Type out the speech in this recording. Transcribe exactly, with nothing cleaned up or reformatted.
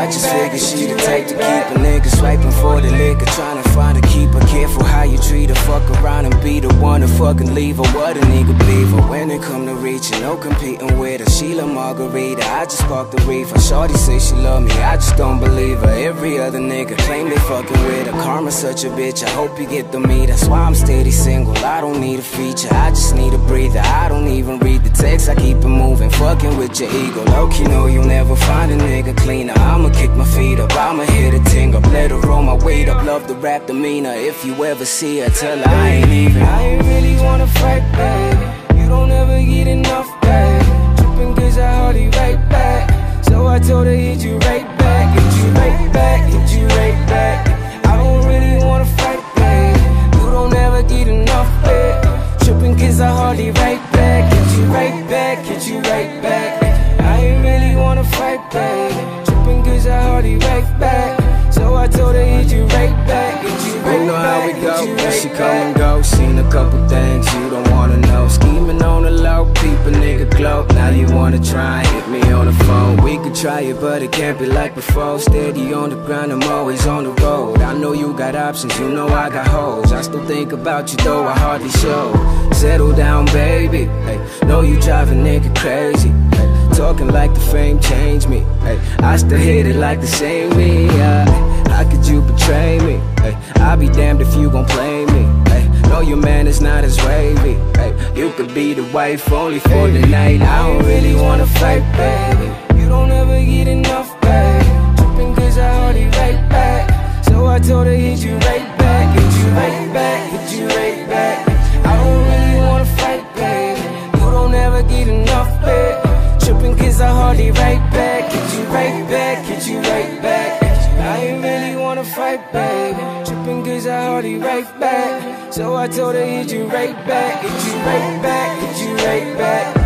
just figured she the type to keep a nigga swiping for the liquor, trying to find a keeper. Careful how you treat her, fuck around and be the one to fucking leave her. What a nigga believe her when it come to reaching, no competing with her. Sheila Margarita, I just sparked the reefer. Shorty say she love me, I just don't believe her. Every other nigga claim they fucking with her. Karma's such a bitch, I hope you get the me. That's why I'm steady single, I don't need a feature, I just need a breather. I don't even read the text, I keep it moving. Fucking with your ego, low-key know you'll never find a nigga cleaner. I'ma kick my feet up, I'ma hit a ting up, let her roll my weight up. Love the rap demeanor, if you ever see her, tell her I ain't even. I ain't really wanna fight, babe. You don't ever get enough, babe. Trippin' cause I hardly right back. So I told her hit you right back, hit you right back, hit you right back. I don't really wanna fight, babe. You don't ever get enough, babe. Trippin' cause I hardly right back, hit you right back, hit you right back. I ain't really wanna fight, babe. Trippin' cause I hardly right back. So I told her hit you right back, hit you right back. You know how we go, when she come and go. Seen a couple things you don't wanna know. Scheming on the low, peep a nigga glow. Now you wanna try and hit me on the phone. We could try it, but it can't be like before. Steady on the grind, I'm always on the road. I know you got options, you know I got hoes. I still think about you though, I hardly show. Settle down, baby, hey. Know you drive a nigga crazy, hey. Talking like the fame changed me, hey. I still hit it like the same me, yeah. How could you betray me, hey? I'll be damned if you gon' play me, hey. Know your man is not as wavy, hey. You could be the wife only for the night. I don't really wanna fight, baby. You don't ever get enough, babe. Trippin' cause I hardly right back. So I told her hit you right back, hit you right back, hit you right back. I don't really wanna fight, baby. You don't ever get enough, babe. Trippin' cause I hardly right back, hit you right back, hit you right back. I ain't really wanna fight, baby. Trippin' cause I hardly right back. So I told her hit you right back, hit you right back, hit you right back.